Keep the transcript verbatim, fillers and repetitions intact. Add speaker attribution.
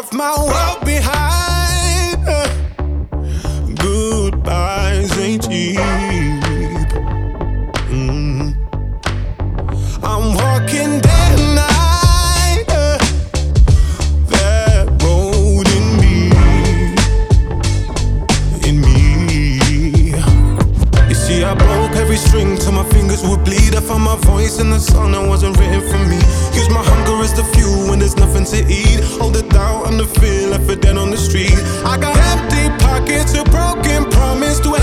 Speaker 1: left my world behind. Goodbyes ain't cheap. Mm. I'm walking day and night, uh, that road in me, in me. You see, I broke every string till my fingers would bleed. I found my voice in the song that wasn't written for me. Use my hunger as the fuel when there's nothing to eat. All the doubt and the fear left for dead on the street. I got empty pockets, a broken promise to